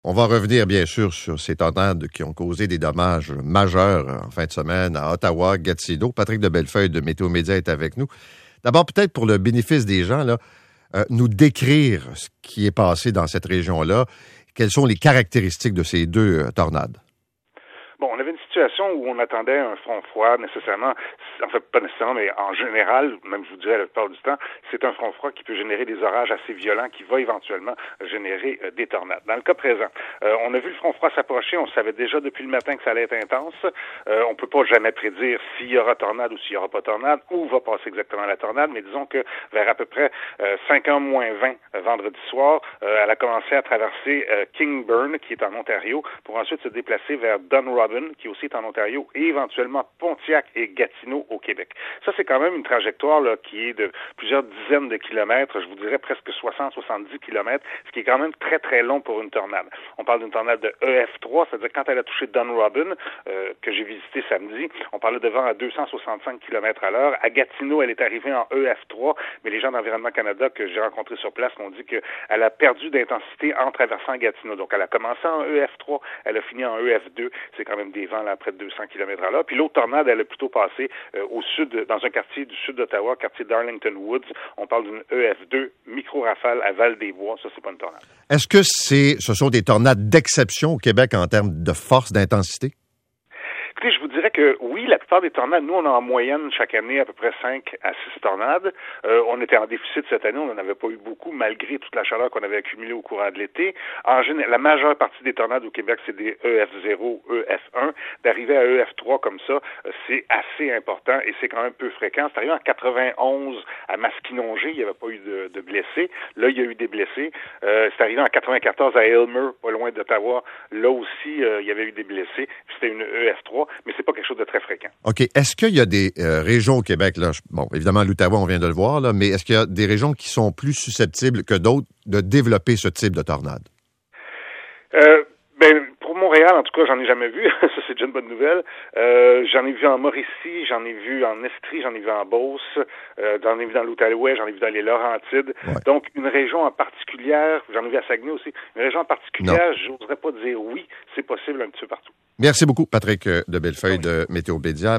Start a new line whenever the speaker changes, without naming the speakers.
On va revenir, bien sûr, sur ces tornades qui ont causé des dommages majeurs en fin de semaine à Ottawa, Gatineau. Patrick de Bellefeuille de Météo Média est avec nous. D'abord, peut-être pour le bénéfice des gens, là, nous décrire ce qui est passé dans cette région-là. Quelles sont les caractéristiques de ces deux tornades?
Bon, on avait une situation où on attendait un front froid nécessairement, en fait pas nécessairement, mais en général, même je vous dirais la plupart du temps, c'est un front froid qui peut générer des orages assez violents qui va éventuellement générer des tornades. Dans le cas présent, on a vu le front froid s'approcher, on savait déjà depuis le matin que ça allait être intense. On peut pas jamais prédire s'il y aura tornade ou s'il y aura pas tornade, où va passer exactement la tornade, mais disons que vers à peu près 5h moins 20 vendredi soir, elle a commencé à traverser Kingburn, qui est en Ontario, pour ensuite se déplacer vers Dunrobin, qui aussi est en Ontario, et éventuellement Pontiac et Gatineau au Québec. Ça, c'est quand même une trajectoire là, qui est de plusieurs dizaines de kilomètres, je vous dirais presque 60-70 kilomètres, ce qui est quand même très, très long pour une tornade. On parle d'une tornade de EF3, c'est-à-dire quand elle a touché Dunrobin, que j'ai visité samedi, on parlait de vent à 265 km à l'heure. À Gatineau, elle est arrivée en EF3, mais les gens d'Environnement Canada que j'ai rencontrés sur place m'ont dit qu'elle a perdu d'intensité en traversant Gatineau. Donc, elle a commencé en EF3, elle a fini en EF2. C'est quand même des vents là, à près de 200 km à l'heure. Puis l'autre tornade, elle a plutôt passé au sud, dans un quartier du sud d'Ottawa, quartier d'Arlington Woods. On parle d'une EF2, micro-rafale à Val-des-Bois. Ça, c'est pas une tornade.
Est-ce que ce sont des tornades d'exception au Québec en termes de force, d'intensité?
Écoutez, je vous dirais que oui, la plupart des tornades, nous, on a en moyenne chaque année à peu près 5 à 6 tornades. On était en déficit cette année, on n'en avait pas eu beaucoup, malgré toute la chaleur qu'on avait accumulée au courant de l'été. En général, la majeure partie des tornades au Québec, c'est des EF0, EF1. D'arriver à EF3 comme ça, c'est assez important et c'est quand même peu fréquent. C'est arrivé en 91 à Masquinongé, il n'y avait pas eu de blessés. Là, il y a eu des blessés. C'est arrivé en 94 à Aylmer, pas loin d'Ottawa. Là aussi, il y avait eu des blessés. Puis c'était une EF3. Mais c'est pas quelque chose de très fréquent.
OK. Est-ce qu'il y a des régions au Québec, là, bon, évidemment, l'Outaouais, on vient de le voir, là, mais est-ce qu'il y a des régions qui sont plus susceptibles que d'autres de développer ce type de tornade?
Pour Montréal, en tout cas, j'en ai jamais vu. Ça, c'est déjà une bonne nouvelle. J'en ai vu en Mauricie, j'en ai vu en Estrie, j'en ai vu en Beauce, j'en ai vu dans l'Outaouais, j'en ai vu dans les Laurentides. Ouais. Donc, une région en particulière, j'en ai vu à Saguenay aussi, une région en particulière, j'oserais pas dire oui, c'est possible un petit peu partout.
Merci beaucoup, Patrick de Bellefeuille de Météo Média.